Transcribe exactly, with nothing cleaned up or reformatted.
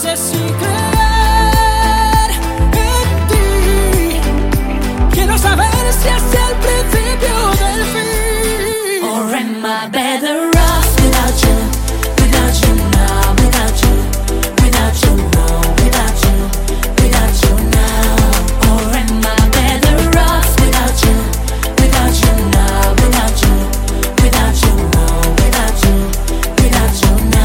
sé si creer en ti. Quiero saber si es el principio del fin. Or am I better